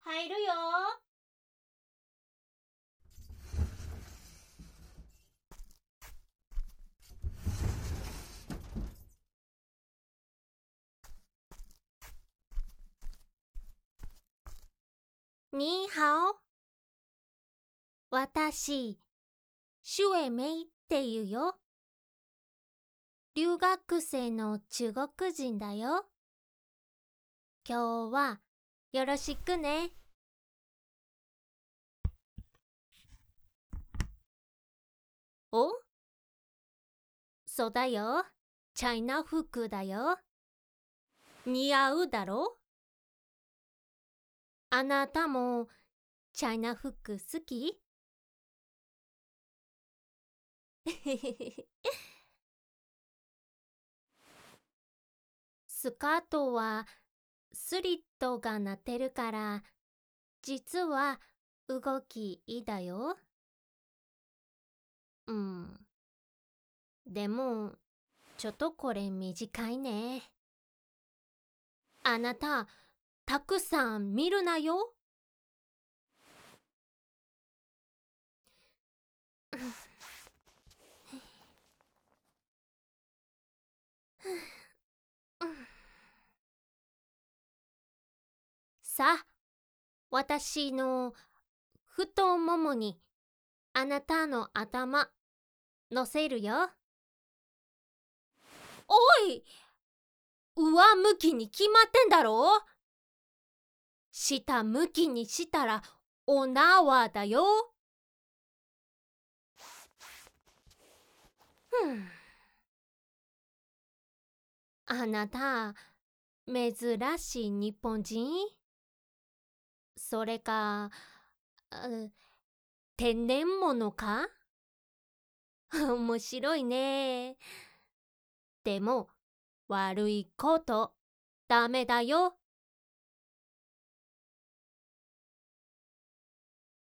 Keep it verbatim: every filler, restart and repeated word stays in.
入るよ。 你好。私、シュエメイって言うよ。留学生の中国人だよ。今日はよろしくね。お？そうだよ。チャイナ服だよ。似合うだろ？あなたもチャイナ服好き？スカートはスリットがなってるから実は動きいいだよ。うん。でもちょっとこれ短いね。あなたたくさん見るなよ。さあ、私の太ももにあなたの頭乗せるよ。おい、上向きに決まってんだろ。下向きにしたらお縄だよ。ふん。あなた、珍しい日本人？それか、う天然物か？面白いね。でも、悪いこと、ダメだよ。